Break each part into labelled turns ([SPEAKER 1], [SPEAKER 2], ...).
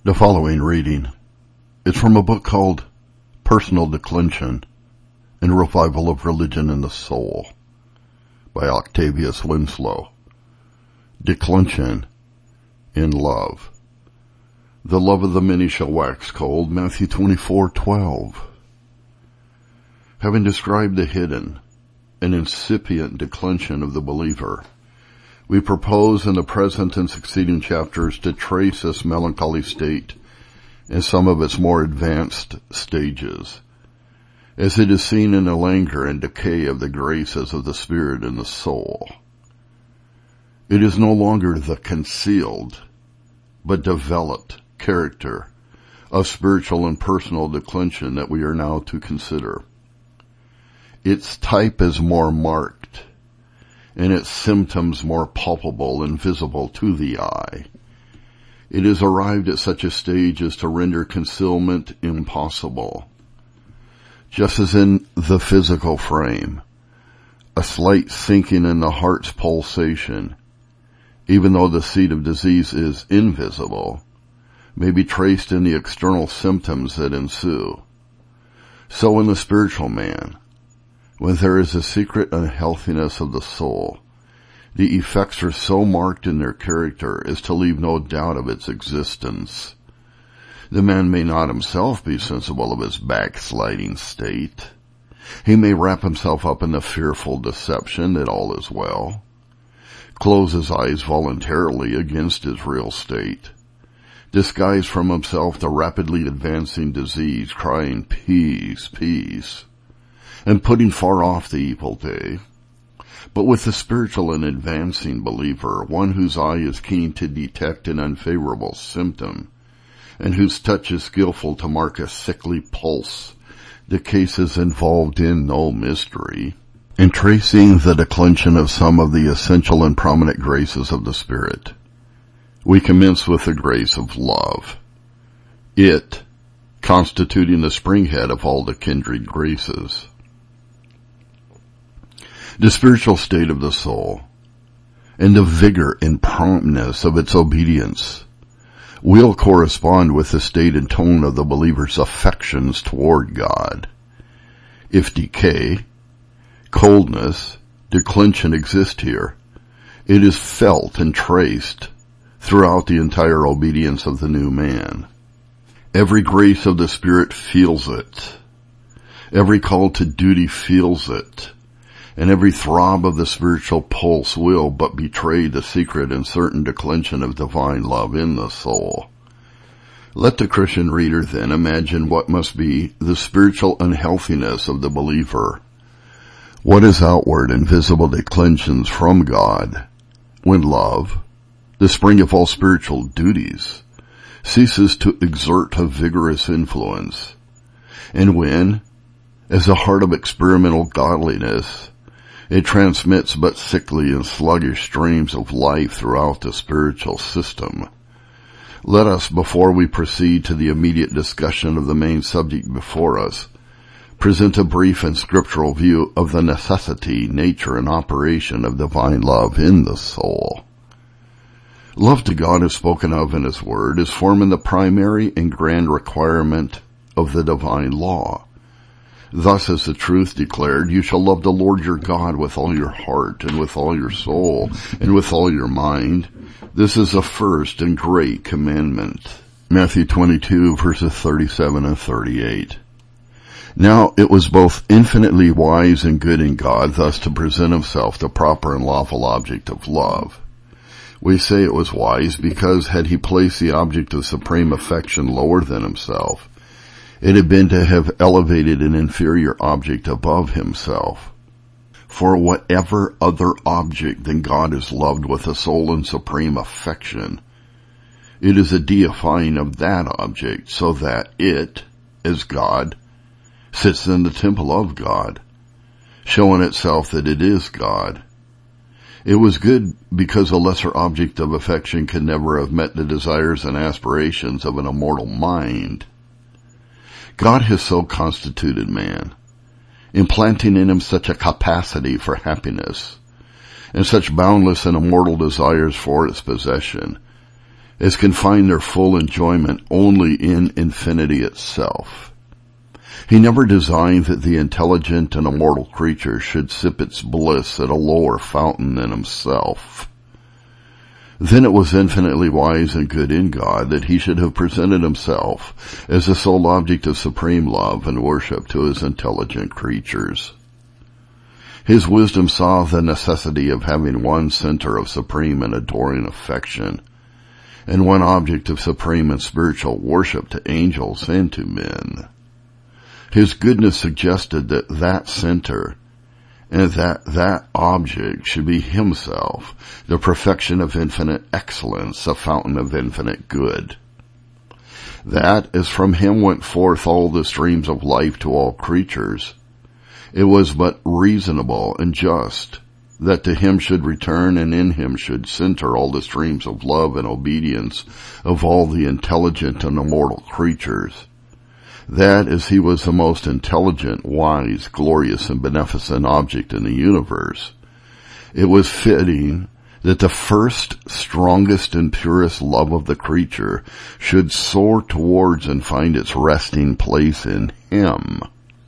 [SPEAKER 1] The following reading is from a book called Personal Declension and Revival of Religion in the Soul by Octavius Winslow. Declension in Love. The love of the many shall wax cold, Matthew 24:12. Having described the hidden and incipient declension of the believer, we propose in the present and succeeding chapters to trace this melancholy state in some of its more advanced stages, as it is seen in the languor and decay of the graces of the spirit and the soul. It is no longer the concealed, but developed character of spiritual and personal declension that we are now to consider. Its type is more marked, and its symptoms more palpable and visible to the eye. It is arrived at such a stage as to render concealment impossible. Just as in the physical frame, a slight sinking in the heart's pulsation, even though the seat of disease is invisible, may be traced in the external symptoms that ensue. So in the spiritual man, when there is a secret unhealthiness of the soul, the effects are so marked in their character as to leave no doubt of its existence. The man may not himself be sensible of his backsliding state. He may wrap himself up in the fearful deception that all is well, close his eyes voluntarily against his real state, disguise from himself the rapidly advancing disease, crying, "Peace, peace," and putting far off the evil day. But with the spiritual and advancing believer, one whose eye is keen to detect an unfavorable symptom, and whose touch is skillful to mark a sickly pulse, the case is involved in no mystery. In tracing the declension of some of the essential and prominent graces of the Spirit, we commence with the grace of love, it constituting the springhead of all the kindred graces. The spiritual state of the soul, and the vigor and promptness of its obedience, will correspond with the state and tone of the believer's affections toward God. If decay, coldness, declension exist here, it is felt and traced throughout the entire obedience of the new man. Every grace of the Spirit feels it. Every call to duty feels it. And every throb of the spiritual pulse will but betray the secret and certain declension of divine love in the soul. Let the Christian reader then imagine what must be the spiritual unhealthiness of the believer. What is outward and visible declensions from God, when love, the spring of all spiritual duties, ceases to exert a vigorous influence, and when, as a heart of experimental godliness, it transmits but sickly and sluggish streams of life throughout the spiritual system. Let us, before we proceed to the immediate discussion of the main subject before us, present a brief and scriptural view of the necessity, nature, and operation of divine love in the soul. Love to God is spoken of in His Word as forming the primary and grand requirement of the divine law. Thus, as the truth declared, you shall love the Lord your God with all your heart and with all your soul and with all your mind. This is the first and great commandment. Matthew 22 verses 37 and 38. Now it was both infinitely wise and good in God thus to present Himself the proper and lawful object of love. We say it was wise because had He placed the object of supreme affection lower than Himself, it had been to have elevated an inferior object above Himself. For whatever other object than God is loved with a sole and supreme affection, it is a deifying of that object so that it, as God, sits in the temple of God, showing itself that it is God. It was good because a lesser object of affection could never have met the desires and aspirations of an immortal mind. God has so constituted man, implanting in him such a capacity for happiness, and such boundless and immortal desires for its possession, as can find their full enjoyment only in infinity itself. He never designed that the intelligent and immortal creature should sip its bliss at a lower fountain than himself. Then it was infinitely wise and good in God that he should have presented himself as the sole object of supreme love and worship to his intelligent creatures. His wisdom saw the necessity of having one center of supreme and adoring affection, and one object of supreme and spiritual worship to angels and to men. His goodness suggested that that center and that object should be himself, the perfection of infinite excellence, a fountain of infinite good. That, as from him went forth all the streams of life to all creatures, it was but reasonable and just that to him should return and in him should center all the streams of love and obedience of all the intelligent and immortal creatures. That, as he was the most intelligent, wise, glorious, and beneficent object in the universe, it was fitting that the first, strongest, and purest love of the creature should soar towards and find its resting place in him.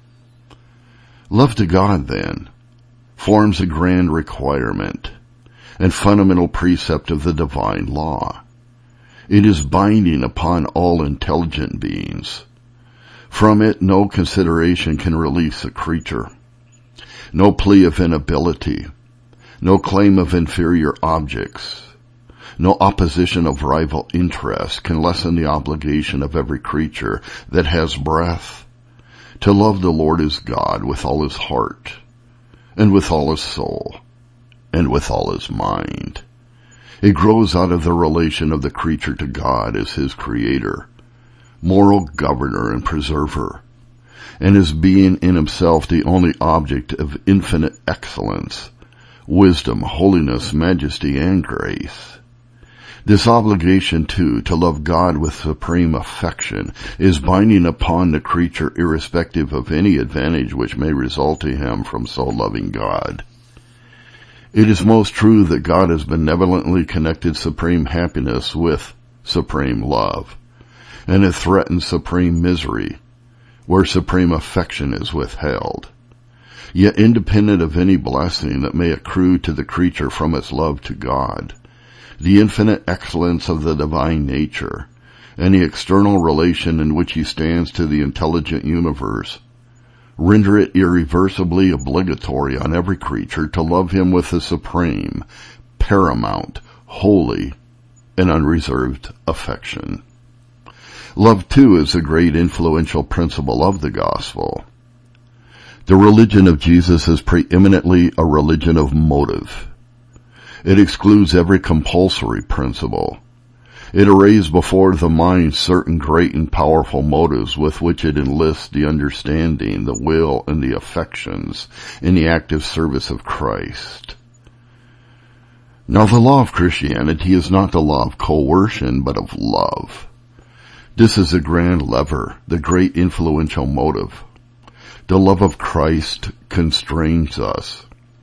[SPEAKER 1] Love to God, then, forms a grand requirement and fundamental precept of the divine law. It is binding upon all intelligent beings. From it, no consideration can release a creature. No plea of inability, no claim of inferior objects, no opposition of rival interest can lessen the obligation of every creature that has breath to love the Lord his God with all his heart, and with all his soul, and with all his mind. It grows out of the relation of the creature to God as his creator, moral governor and preserver, and as being in himself the only object of infinite excellence, wisdom, holiness, majesty, and grace. This obligation, too, to love God with supreme affection is binding upon the creature irrespective of any advantage which may result to him from so loving God. It is most true that God has benevolently connected supreme happiness with supreme love, and it threatens supreme misery where supreme affection is withheld. Yet independent of any blessing that may accrue to the creature from its love to God, the infinite excellence of the divine nature and the external relation in which he stands to the intelligent universe render it irreversibly obligatory on every creature to love him with a supreme, paramount, holy, and unreserved affection. Love, too, is a great influential principle of the gospel. The religion of Jesus is preeminently a religion of motive. It excludes every compulsory principle. It arrays before the mind certain great and powerful motives with which it enlists the understanding, the will, and the affections in the active service of Christ. Now, the law of Christianity is not the law of coercion, but of love. This is the grand lever, the great influential motive. The love of Christ constrains us.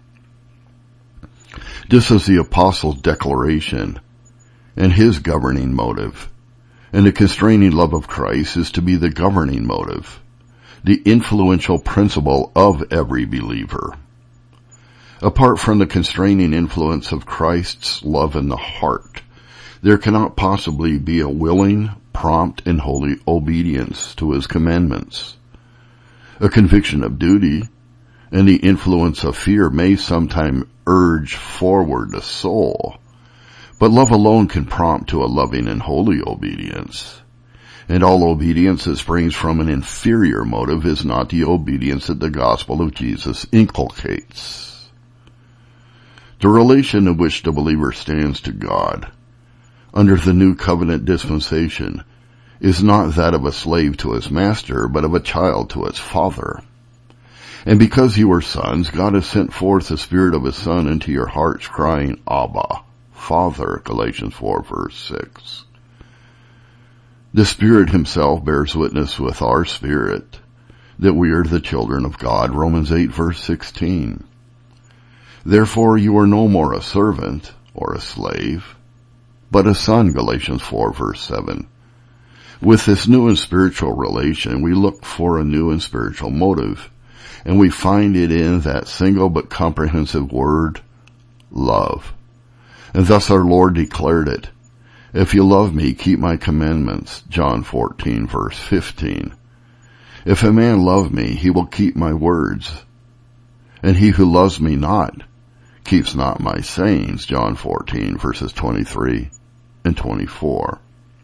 [SPEAKER 1] This is the apostle's declaration and his governing motive, and the constraining love of Christ is to be the governing motive, the influential principle of every believer. Apart from the constraining influence of Christ's love in the heart, there cannot possibly be a willing, prompt, and holy obedience to his commandments. A conviction of duty and the influence of fear may sometime urge forward the soul, but love alone can prompt to a loving and holy obedience. And all obedience that springs from an inferior motive is not the obedience that the gospel of Jesus inculcates. The relation in which the believer stands to God under the new covenant dispensation is not that of a slave to his master, but of a child to his father. And because you are sons, God has sent forth the Spirit of his Son into your hearts, crying, Abba, Father, Galatians 4, verse 6. The Spirit himself bears witness with our spirit that we are the children of God, Romans 8, verse 16. Therefore you are no more a servant or a slave, but a son, Galatians 4 verse 7. With this new and spiritual relation, we look for a new and spiritual motive, and we find it in that single but comprehensive word, love. And thus our Lord declared it, "If you love me, keep my commandments," John 14 verse 15. "If a man love me, he will keep my words. And he who loves me not, keeps not my sayings," John 14 verses 23 and 24.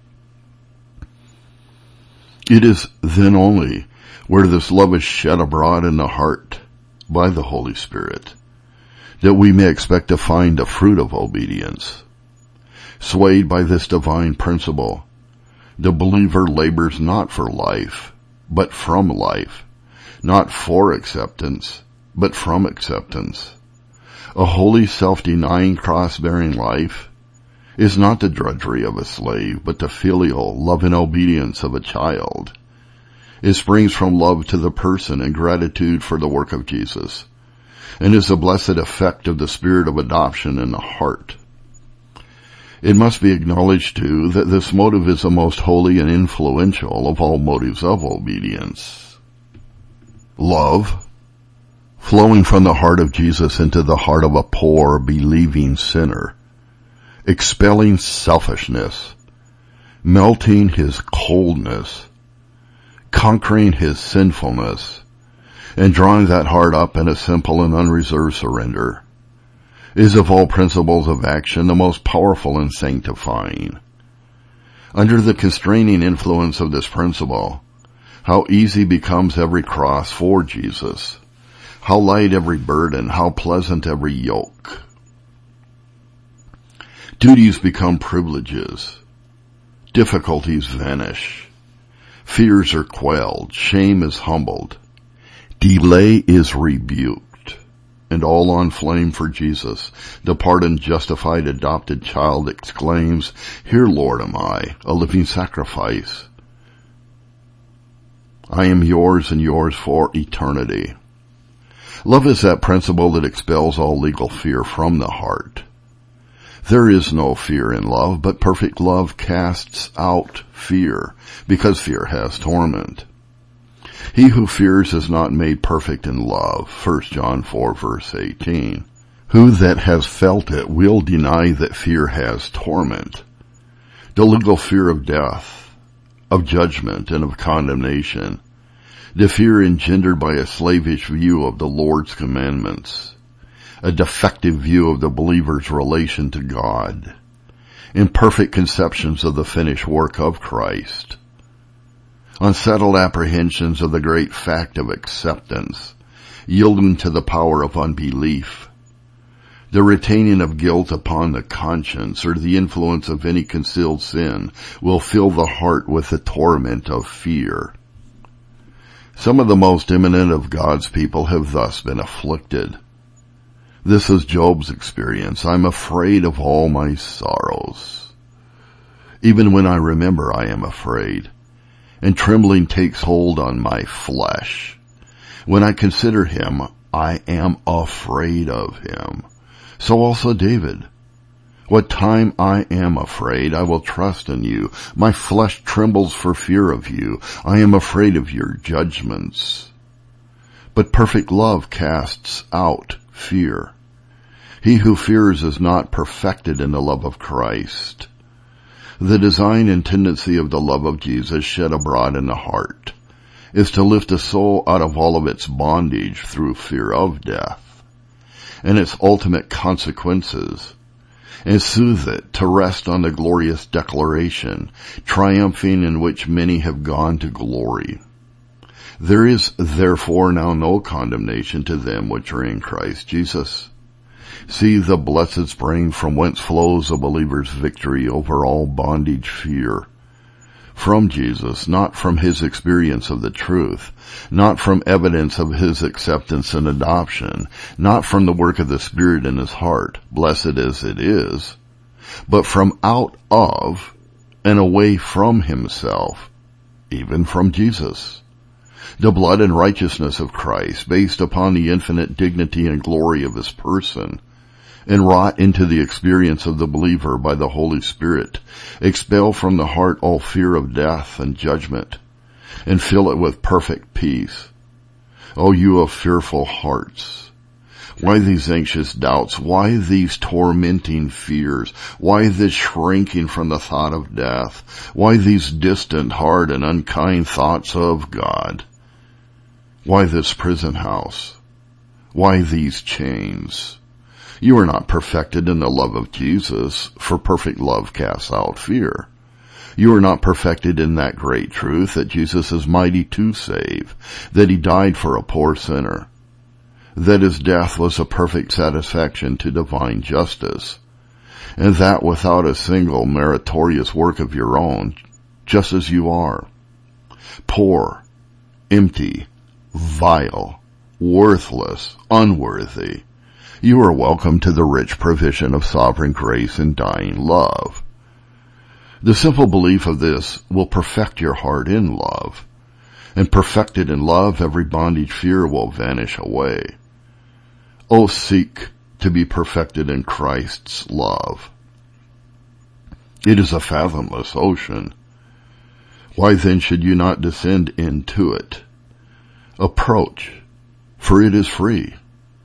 [SPEAKER 1] It is then only where this love is shed abroad in the heart by the Holy Spirit that we may expect to find the fruit of obedience. Swayed by this divine principle, the believer labors not for life, but from life, not for acceptance, but from acceptance. A holy, self-denying, cross-bearing life is not the drudgery of a slave, but the filial love and obedience of a child. It springs from love to the person and gratitude for the work of Jesus, and is a blessed effect of the spirit of adoption in the heart. It must be acknowledged, too, that this motive is the most holy and influential of all motives of obedience. Love, flowing from the heart of Jesus into the heart of a poor, believing sinner, expelling selfishness, melting his coldness, conquering his sinfulness, and drawing that heart up in a simple and unreserved surrender, is of all principles of action the most powerful and sanctifying. Under the constraining influence of this principle, how easy becomes every cross for Jesus, how light every burden, how pleasant every yoke. Duties become privileges, difficulties vanish, fears are quelled, shame is humbled, delay is rebuked, and all on flame for Jesus. The pardoned, justified, adopted child exclaims, "Here, Lord, am I, a living sacrifice. I am yours and yours for eternity." Love is that principle that expels all legal fear from the heart. There is no fear in love, but perfect love casts out fear, because fear has torment. He who fears is not made perfect in love, 1 John 4 verse 18. Who that has felt it will deny that fear has torment? The legal fear of death, of judgment, and of condemnation. The fear engendered by a slavish view of the Lord's commandments, a defective view of the believer's relation to God, imperfect conceptions of the finished work of Christ, unsettled apprehensions of the great fact of acceptance, yielding to the power of unbelief, the retaining of guilt upon the conscience, or the influence of any concealed sin will fill the heart with the torment of fear. Some of the most eminent of God's people have thus been afflicted. This is Job's experience. "I'm afraid of all my sorrows. Even when I remember, I am afraid, and trembling takes hold on my flesh. When I consider him, I am afraid of him." So also David. "What time I am afraid, I will trust in you. My flesh trembles for fear of you. I am afraid of your judgments." But perfect love casts out fear. He who fears is not perfected in the love of Christ. The design and tendency of the love of Jesus shed abroad in the heart is to lift a soul out of all of its bondage through fear of death and its ultimate consequences, and soothe it to rest on the glorious declaration, triumphing in which many have gone to glory. "There is therefore now no condemnation to them which are in Christ Jesus." See the blessed spring from whence flows a believer's victory over all bondage fear. From Jesus, not from his experience of the truth, not from evidence of his acceptance and adoption, not from the work of the Spirit in his heart, blessed as it is, but from out of and away from himself, even from Jesus. The blood and righteousness of Christ, based upon the infinite dignity and glory of his person, and wrought into the experience of the believer by the Holy Spirit, expel from the heart all fear of death and judgment, and fill it with perfect peace. O you of fearful hearts! Why these anxious doubts? Why these tormenting fears? Why this shrinking from the thought of death? Why these distant, hard, and unkind thoughts of God? Why this prison house? Why these chains? You are not perfected in the love of Jesus, for perfect love casts out fear. You are not perfected in that great truth that Jesus is mighty to save, that he died for a poor sinner, that his death was a perfect satisfaction to divine justice, and that without a single meritorious work of your own, just as you are, poor, empty, vile, worthless, unworthy, you are welcome to the rich provision of sovereign grace and dying love. The simple belief of this will perfect your heart in love, and perfected in love, every bondage fear will vanish away. Oh, seek to be perfected in Christ's love. It is a fathomless ocean. Why then should you not descend into it? Approach, for it is free.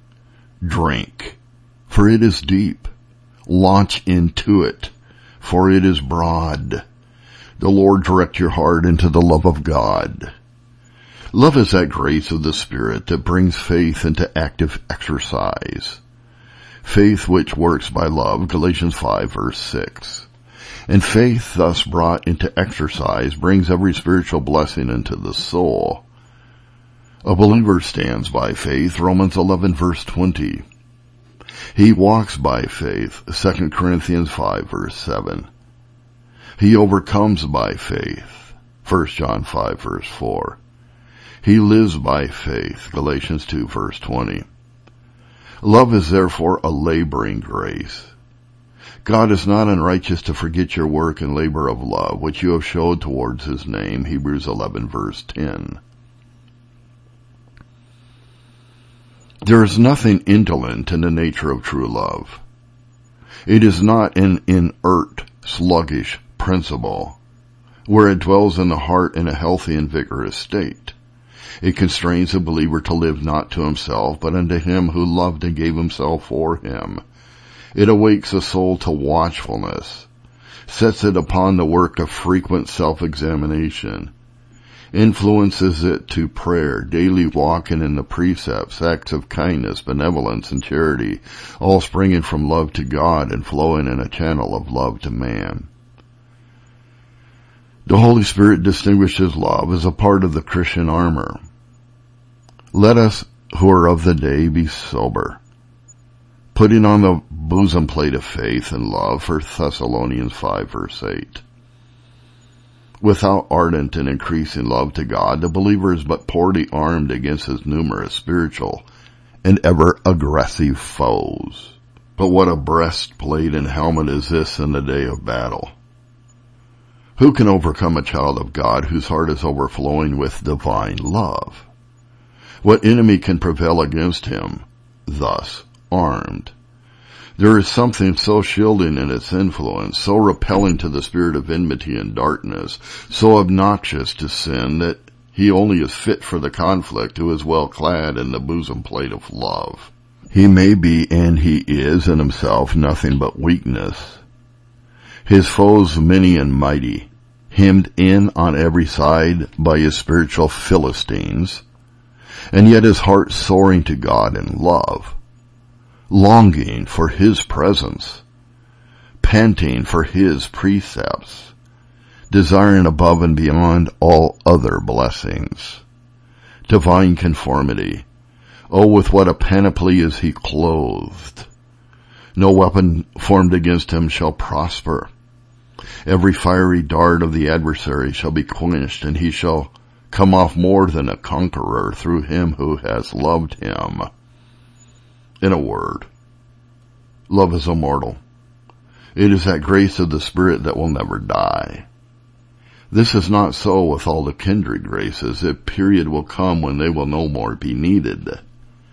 [SPEAKER 1] Drink, for it is deep. Launch into it, for it is broad. The Lord direct your heart into the love of God. Love is that grace of the Spirit that brings faith into active exercise. Faith which works by love, Galatians 5 verse 6. And faith thus brought into exercise brings every spiritual blessing into the soul. A believer stands by faith, Romans 11 verse 20. He walks by faith, 2 Corinthians 5 verse 7. He overcomes by faith, 1 John 5 verse 4. He lives by faith, Galatians 2 verse 20. Love is therefore a laboring grace. God is not unrighteous to forget your work and labor of love, which you have showed towards his name, Hebrews 11 verse 10. There is nothing indolent in the nature of true love. It is not an inert, sluggish principle, where it dwells in the heart in a healthy and vigorous state. It constrains the believer to live not to himself, but unto him who loved and gave himself for him. It awakes the soul to watchfulness, sets it upon the work of frequent self-examination, influences it to prayer, daily walking in the precepts, acts of kindness, benevolence, and charity, all springing from love to God and flowing in a channel of love to man. The Holy Spirit distinguishes love as a part of the Christian armor. Let us who are of the day be sober, putting on the bosom plate of faith and love, 1 Thessalonians 5 verse 8. Without ardent and increasing love to God, the believer is but poorly armed against his numerous spiritual and ever aggressive foes. But what a breastplate and helmet is this in the day of battle? Who can overcome a child of God whose heart is overflowing with divine love? What enemy can prevail against him, thus armed? There is something so shielding in its influence, so repelling to the spirit of enmity and darkness, so obnoxious to sin, that he only is fit for the conflict who is well clad in the bosom plate of love. He may be, and he is in himself, nothing but weakness. His foes many and mighty, hemmed in on every side by his spiritual Philistines, and yet his heart soaring to God in love, longing for his presence, panting for his precepts, desiring above and beyond all other blessings. Divine conformity. Oh, with what a panoply is he clothed. No weapon formed against him shall prosper. Every fiery dart of the adversary shall be quenched, and he shall come off more than a conqueror through him who has loved him. In a word, love is immortal. It is that grace of the Spirit that will never die. This is not so with all the kindred graces. A period will come when they will no more be needed.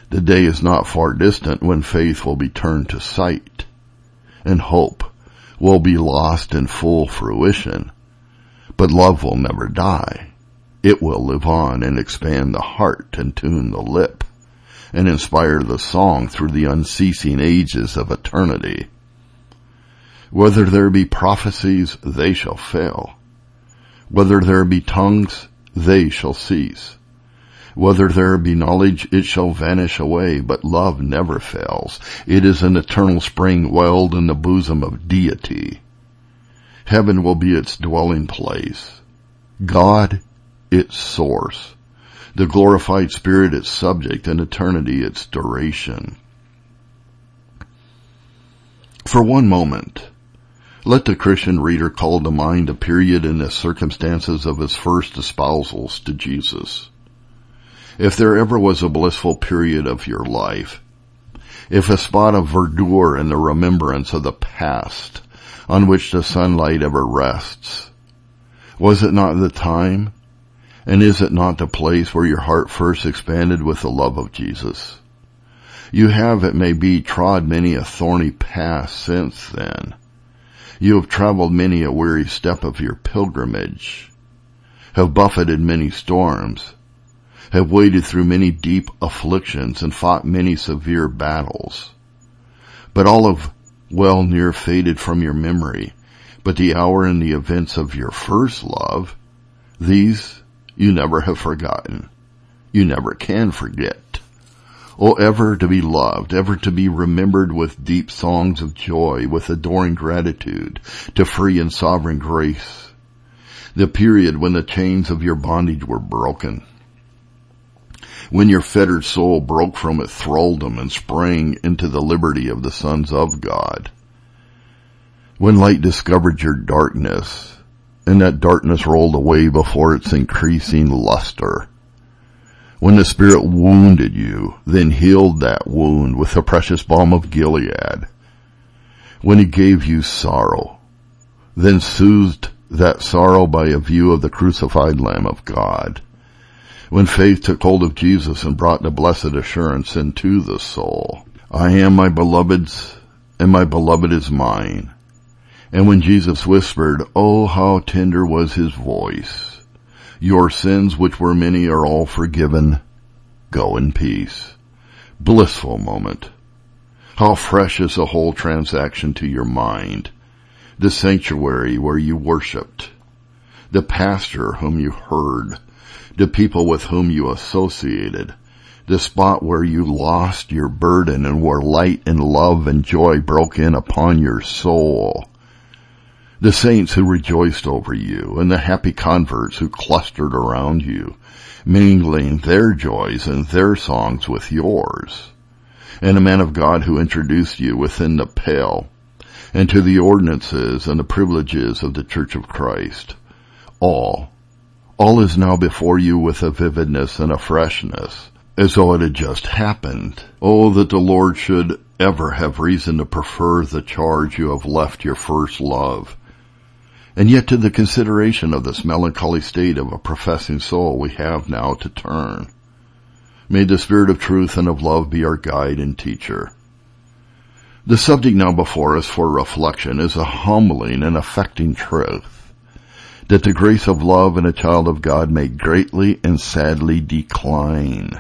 [SPEAKER 1] The day is not far distant when faith will be turned to sight, and hope will be lost in full fruition. But love will never die. It will live on and expand the heart and tune the lip and inspire the song through the unceasing ages of eternity. Whether there be prophecies, they shall fail. Whether there be tongues, they shall cease. Whether there be knowledge, it shall vanish away, but love never fails. It is an eternal spring welled in the bosom of deity. Heaven will be its dwelling place. God, its source. The glorified spirit, its subject, and eternity, its duration. For one moment, let the Christian reader call to mind a period in the circumstances of his first espousals to Jesus. If there ever was a blissful period of your life, if a spot of verdure in the remembrance of the past on which the sunlight ever rests, was it not the time, and is it not the place where your heart first expanded with the love of Jesus? You have, it may be, trod many a thorny path since then. You have traveled many a weary step of your pilgrimage, have buffeted many storms, have waded through many deep afflictions and fought many severe battles. But all have well near faded from your memory. But the hour and the events of your first love, these you never have forgotten. You never can forget. Oh, ever to be loved, ever to be remembered with deep songs of joy, with adoring gratitude to free and sovereign grace. The period when the chains of your bondage were broken, when your fettered soul broke from its thraldom and sprang into the liberty of the sons of God. When light discovered your darkness, and that darkness rolled away before its increasing luster. When the Spirit wounded you, then healed that wound with the precious balm of Gilead. When He gave you sorrow, then soothed that sorrow by a view of the crucified Lamb of God. When faith took hold of Jesus and brought the blessed assurance into the soul, I am my beloved's, and my beloved is mine. And when Jesus whispered, oh, how tender was His voice, your sins, which were many, are all forgiven. Go in peace. Blissful moment. How fresh is the whole transaction to your mind. The sanctuary where you worshipped, the pastor whom you heard, the people with whom you associated, the spot where you lost your burden and where light and love and joy broke in upon your soul. The saints who rejoiced over you, and the happy converts who clustered around you, mingling their joys and their songs with yours, and a man of God who introduced you within the pale, and to the ordinances and the privileges of the Church of Christ. All is now before you with a vividness and a freshness, as though it had just happened. Oh, that the Lord should ever have reason to prefer the charge you have left your first love. And yet to the consideration of this melancholy state of a professing soul we have now to turn. May the Spirit of truth and of love be our guide and teacher. The subject now before us for reflection is a humbling and affecting truth, that the grace of love in a child of God may greatly and sadly decline.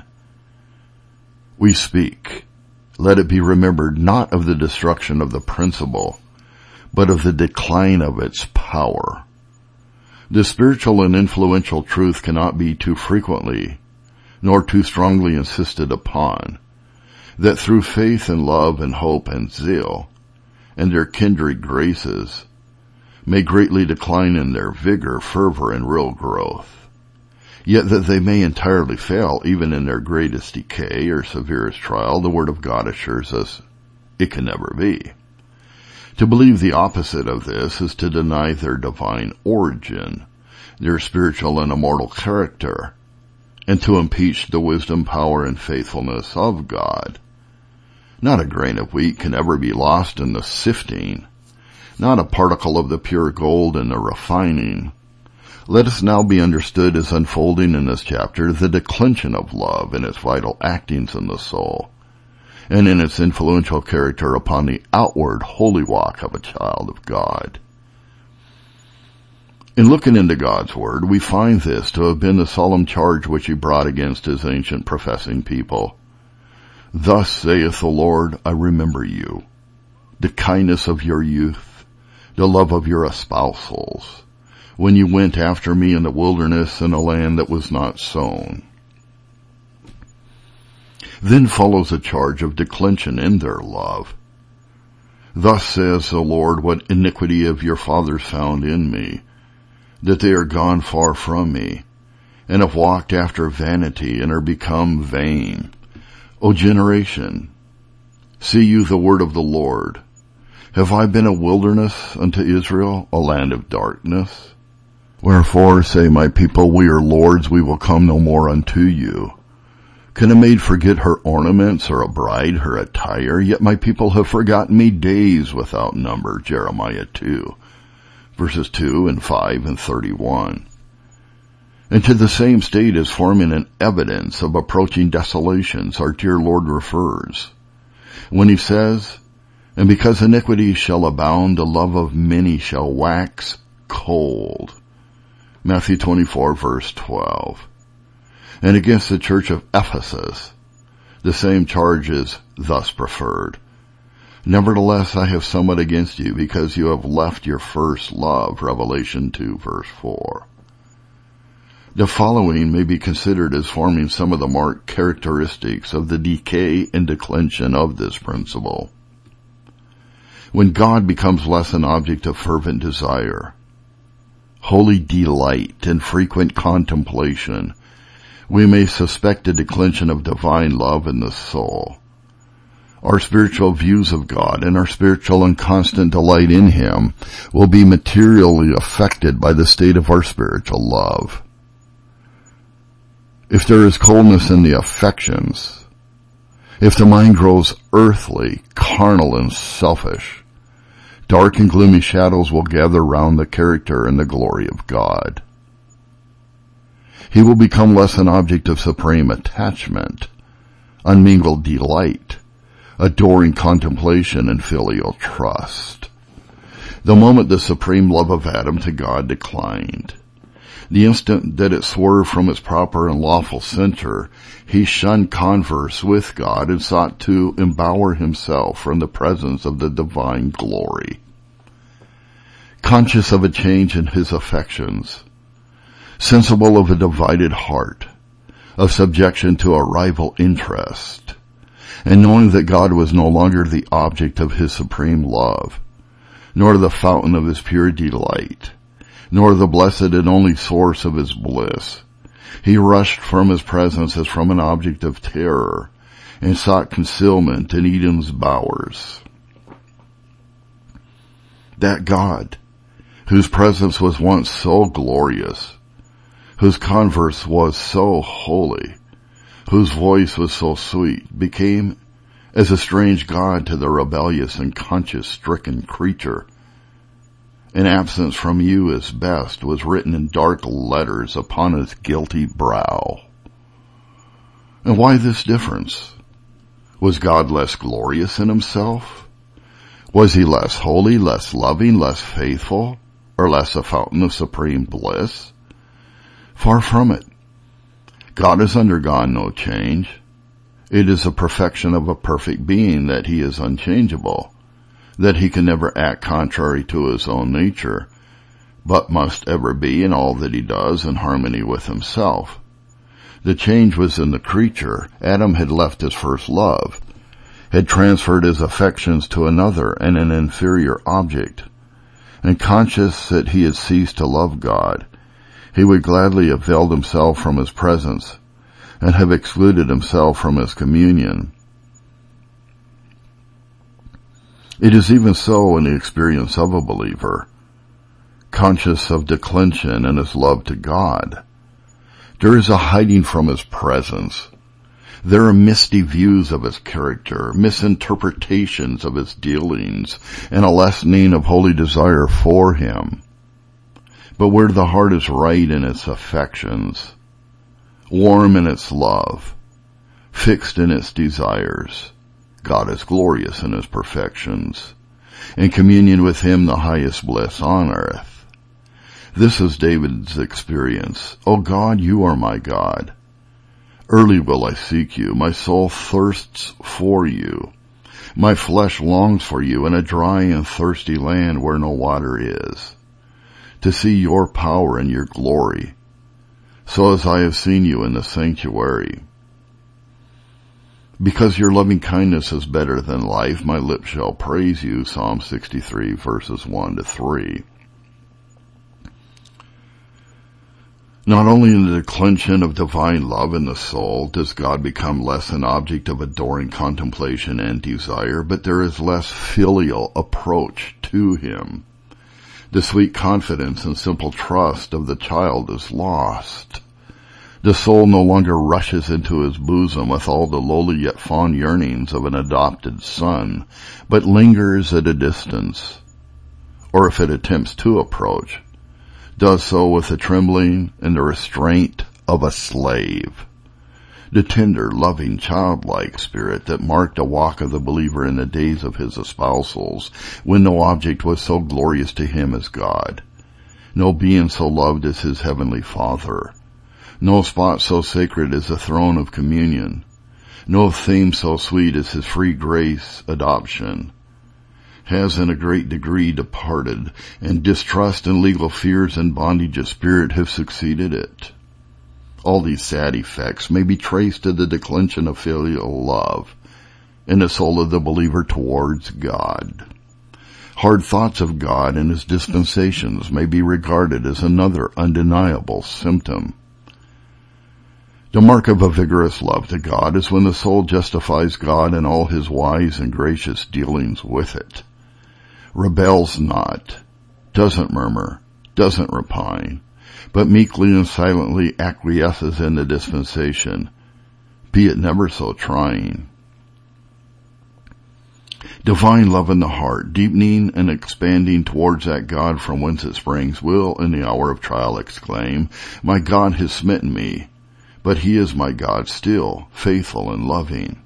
[SPEAKER 1] We speak, let it be remembered, not of the destruction of the principle, but of the decline of its power. The spiritual and influential truth cannot be too frequently, nor too strongly insisted upon, that through faith and love and hope and zeal, and their kindred graces, may greatly decline in their vigor, fervor, and real growth, yet that they may entirely fail even in their greatest decay or severest trial, the Word of God assures us it can never be. To believe the opposite of this is to deny their divine origin, their spiritual and immortal character, and to impeach the wisdom, power, and faithfulness of God. Not a grain of wheat can ever be lost in the sifting, not a particle of the pure gold in the refining. Let us now be understood as unfolding in this chapter the declension of love in its vital actings in the soul, and in its influential character upon the outward holy walk of a child of God. In looking into God's Word, we find this to have been the solemn charge which he brought against his ancient professing people. Thus saith the Lord, I remember you, the kindness of your youth, the love of your espousals, when you went after me in the wilderness in a land that was not sown. Then follows a charge of declension in their love. Thus says the Lord, what iniquity of your fathers found in me, that they are gone far from me, and have walked after vanity, and are become vain. O generation, see you the word of the Lord. Have I been a wilderness unto Israel, a land of darkness? Wherefore say my people, we are lords, we will come no more unto you. Can a maid forget her ornaments, or a bride her attire? Yet my people have forgotten me days without number. Jeremiah 2, verses 2 and 5 and 31. And to the same state as forming an evidence of approaching desolations our dear Lord refers, when he says, and because iniquity shall abound, the love of many shall wax cold. Matthew 24, verse 12. And against the church of Ephesus, the same charge is thus preferred. Nevertheless, I have somewhat against you, because you have left your first love. Revelation 2, verse 4. The following may be considered as forming some of the marked characteristics of the decay and declension of this principle. When God becomes less an object of fervent desire, holy delight, and frequent contemplation, we may suspect a declension of divine love in the soul. Our spiritual views of God and our spiritual and constant delight in him will be materially affected by the state of our spiritual love. If there is coldness in the affections, if the mind grows earthly, carnal, and selfish, dark and gloomy shadows will gather round the character and the glory of God. He will become less an object of supreme attachment, unmingled delight, adoring contemplation, and filial trust. The moment the supreme love of Adam to God declined, the instant that it swerved from its proper and lawful center, he shunned converse with God and sought to embower himself from the presence of the divine glory. Conscious of a change in his affections, sensible of a divided heart, of subjection to a rival interest, and knowing that God was no longer the object of his supreme love, nor the fountain of his pure delight, nor the blessed and only source of his bliss, he rushed from his presence as from an object of terror, and sought concealment in Eden's bowers. That God, whose presence was once so glorious, whose converse was so holy, whose voice was so sweet, became as a strange God to the rebellious and conscience-stricken creature. An absence from you is best was written in dark letters upon his guilty brow. And why this difference? Was God less glorious in himself? Was he less holy, less loving, less faithful, or less a fountain of supreme bliss? Far from it. God has undergone no change. It is a perfection of a perfect being that he is unchangeable, that he can never act contrary to his own nature, but must ever be in all that he does in harmony with himself. The change was in the creature. Adam had left his first love, had transferred his affections to another and an inferior object, and conscious that he had ceased to love God, he would gladly have veiled himself from his presence and have excluded himself from his communion. It is even so in the experience of a believer, conscious of declension in his love to God. There is a hiding from his presence. There are misty views of his character, misinterpretations of his dealings, and a lessening of holy desire for him. But where the heart is right in its affections, warm in its love, fixed in its desires, God is glorious in his perfections. In communion with him, the highest bliss on earth. This is David's experience. O God, you are my God. Early will I seek you. My soul thirsts for you. My flesh longs for you in a dry and thirsty land where no water is, to see your power and your glory, so as I have seen you in the sanctuary. Because your loving kindness is better than life, my lips shall praise you. Psalm 63, verses 1 to 3. Not only in the declension of divine love in the soul does God become less an object of adoring contemplation and desire, but there is less filial approach to him. The sweet confidence and simple trust of the child is lost. The soul no longer rushes into his bosom with all the lowly yet fond yearnings of an adopted son, but lingers at a distance, or if it attempts to approach, does so with the trembling and the restraint of a slave. The tender, loving, childlike spirit that marked a walk of the believer in the days of his espousals, when no object was so glorious to him as God, no being so loved as his heavenly Father, no spot so sacred as the throne of communion, no theme so sweet as his free grace adoption, has in a great degree departed, and distrust and legal fears and bondage of spirit have succeeded it. All these sad effects may be traced to the declension of filial love in the soul of the believer towards God. Hard thoughts of God and his dispensations may be regarded as another undeniable symptom. The mark of a vigorous love to God is when the soul justifies God in all his wise and gracious dealings with it, rebels not, doesn't murmur, doesn't repine, but meekly and silently acquiesces in the dispensation, be it never so trying. Divine love in the heart, deepening and expanding towards that God from whence it springs, will in the hour of trial exclaim, my God has smitten me, but he is my God still, faithful and loving.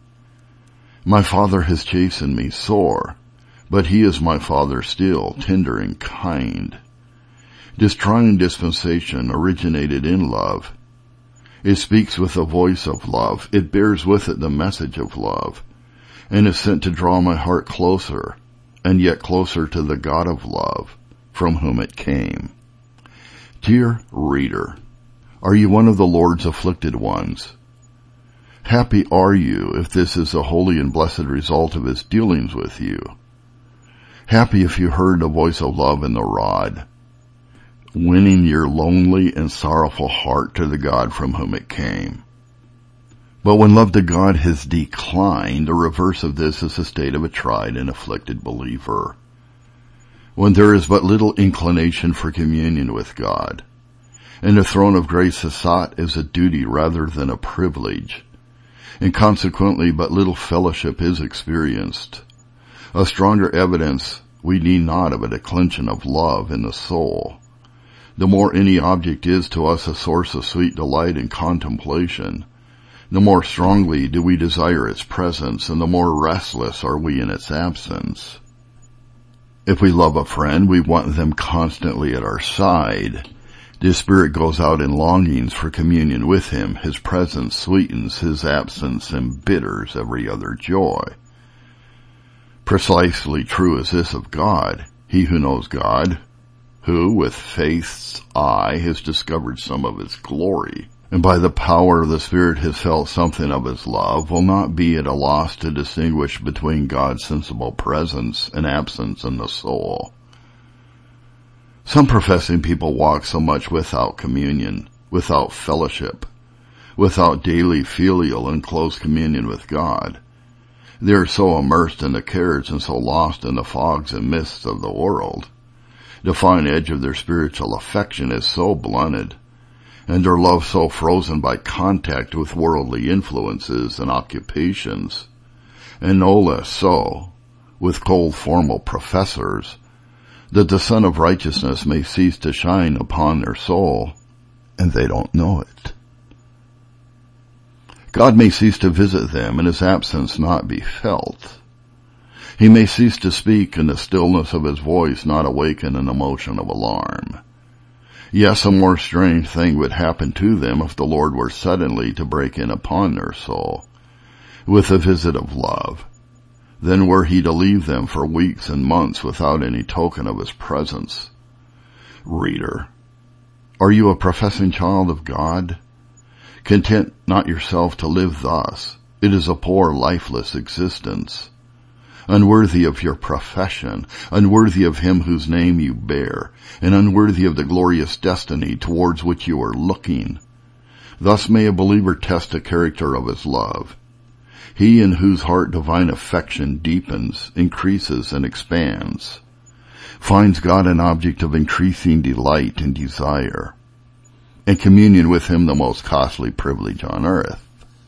[SPEAKER 1] My Father has chastened me sore, but he is my Father still, tender and kind. This trying dispensation originated in love. It speaks with the voice of love. It bears with it the message of love, and is sent to draw my heart closer, and yet closer to the God of love, from whom it came. Dear reader, are you one of the Lord's afflicted ones? Happy are you if this is a holy and blessed result of his dealings with you. Happy if you heard the voice of love in the rod, winning your lonely and sorrowful heart to the God from whom it came. But when love to God has declined, the reverse of this is the state of a tried and afflicted believer. When there is but little inclination for communion with God, and the throne of grace is sought as a duty rather than a privilege, and consequently but little fellowship is experienced, a stronger evidence we need not of a declension of love in the soul. The more any object is to us a source of sweet delight and contemplation, the more strongly do we desire its presence, and the more restless are we in its absence. If we love a friend, we want them constantly at our side. The spirit goes out in longings for communion with him. His presence sweetens, his absence embitters every other joy. Precisely true is this of God. He who knows God, who with faith's eye has discovered some of his glory, and by the power of the Spirit has felt something of his love, will not be at a loss to distinguish between God's sensible presence and absence in the soul. Some professing people walk so much without communion, without fellowship, without daily filial and close communion with God. They are so immersed in the cares and so lost in the fogs and mists of the world. The fine edge of their spiritual affection is so blunted, and their love so frozen by contact with worldly influences and occupations, and no less so with cold formal professors, that the sun of righteousness may cease to shine upon their soul, and they don't know it. God may cease to visit them and his absence not be felt. He may cease to speak and the stillness of his voice not awaken an emotion of alarm. Yes, a more strange thing would happen to them if the Lord were suddenly to break in upon their soul with a visit of love. Then were he to leave them for weeks and months without any token of his presence. Reader, are you a professing child of God? Content not yourself to live thus. It is a poor, lifeless existence, unworthy of your profession, unworthy of him whose name you bear, and unworthy of the glorious destiny towards which you are looking. Thus may a believer test the character of his love. He in whose heart divine affection deepens, increases, and expands, finds God an object of increasing delight and desire, and communion with him the most costly privilege on earth.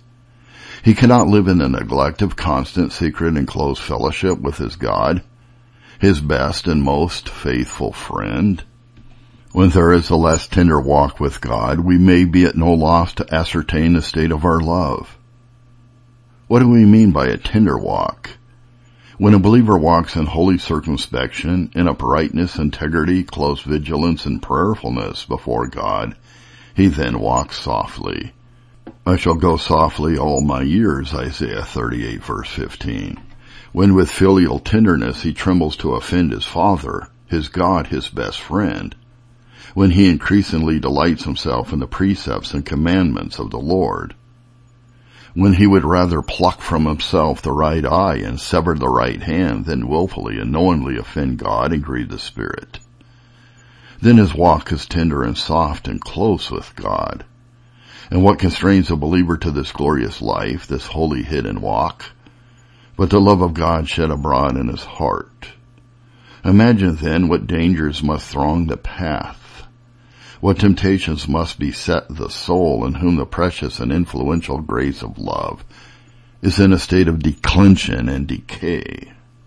[SPEAKER 1] He cannot live in the neglect of constant, secret, and close fellowship with his God, his best and most faithful friend. When there is a less tender walk with God, we may be at no loss to ascertain the state of our love. What do we mean by a tender walk? When a believer walks in holy circumspection, in uprightness, integrity, close vigilance, and prayerfulness before God, he then walks softly. I shall go softly all my years, Isaiah 38 verse 15. When with filial tenderness he trembles to offend his father, his God, his best friend. When he increasingly delights himself in the precepts and commandments of the Lord. When he would rather pluck from himself the right eye and sever the right hand than willfully and knowingly offend God and grieve the Spirit. Then his walk is tender and soft and close with God. And what constrains a believer to this glorious life, this holy hidden walk, but the love of God shed abroad in his heart? Imagine then what dangers must throng the path, what temptations must beset the soul in whom the precious and influential grace of love is in a state of declension and decay.